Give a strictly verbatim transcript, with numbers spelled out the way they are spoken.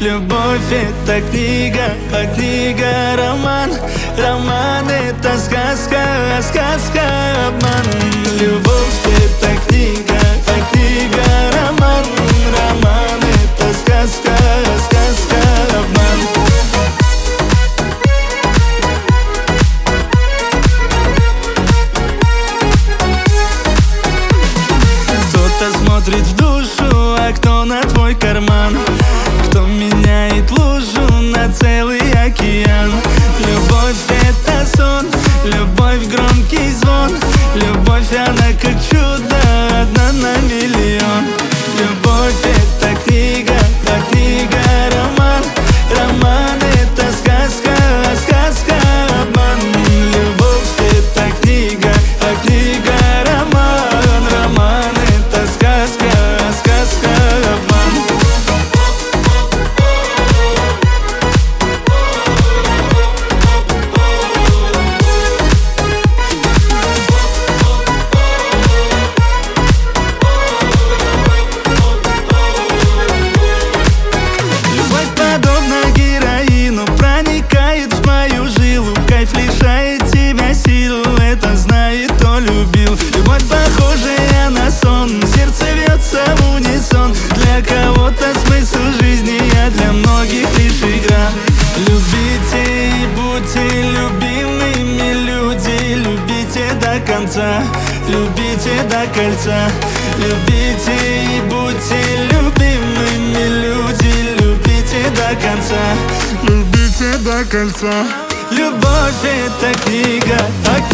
Любовь — это книга, а книга — роман. Роман — это сказка, а сказка — обман. Любовь — это книга, а книга — роман. Роман — это сказка, а сказка — обман. Кто-то смотрит в душу, а кто на твой карман. Кто меняет лужу на целый океан. Любовь — это сон, любовь — громкий звон. Любовь, она как чудо, одна на миллион. Любовь — это книга, а книга — роман. Роман — это сказка, а сказка — обман. Любовь — это книга, а книга — роман. Роман — это сказка, а сказка — обман. Кайф лишает тебя сил, это знает, кто любил. Любовь, похожая на сон, сердце бьется в унисон. Для кого-то смысл жизни, а для многих лишь игра. Любите и будьте любимыми, люди. Любите до конца, любите до кольца. Любите и будьте любимыми, люди. Любите до конца, любите до кольца. Любовь — это книга, а